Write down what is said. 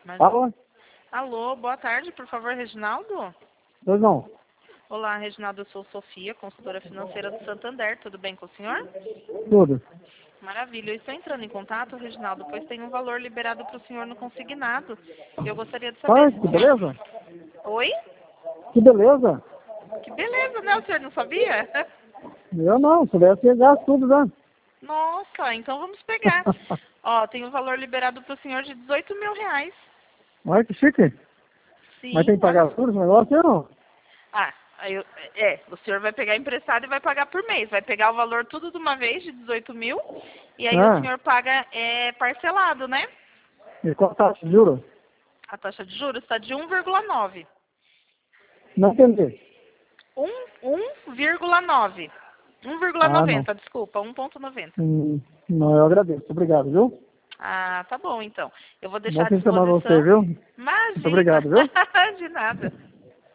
Mas... Alô? Alô, boa tarde, por favor, Reginaldo? Pois não. Olá, Reginaldo, eu sou Sofia, consultora financeira do Santander, tudo bem com o senhor? Tudo. Maravilha, eu estou entrando em contato, Reginaldo, pois tem um valor liberado para o senhor no consignado. Eu gostaria de saber Ah, se o que senhor... beleza. Oi? Que beleza. Que beleza, né? O senhor não sabia? Eu não, se tivesse pegar tudo, né? Nossa, então vamos pegar. Ó, tem um valor liberado para o senhor de 18 mil reais. Olha que chique. Mas Sim, tem que pagar olha. tudo esse negócio ou não? Ah, o senhor vai pegar emprestado e vai pagar por mês. Vai pegar o valor tudo de uma vez, de 18 mil, e aí o Ah, senhor paga parcelado, né? e qual taxa de juros? A taxa de juros está de 1,9. Não entendi. 1,9. Ah, não. 1,90, desculpa, 1,90. Não, eu agradeço. Obrigado, viu? Ah, tá bom então. Eu vou Bom deixar à fim de semana pra você, disposição. viu? Muito Imagina, obrigado, viu? de nada.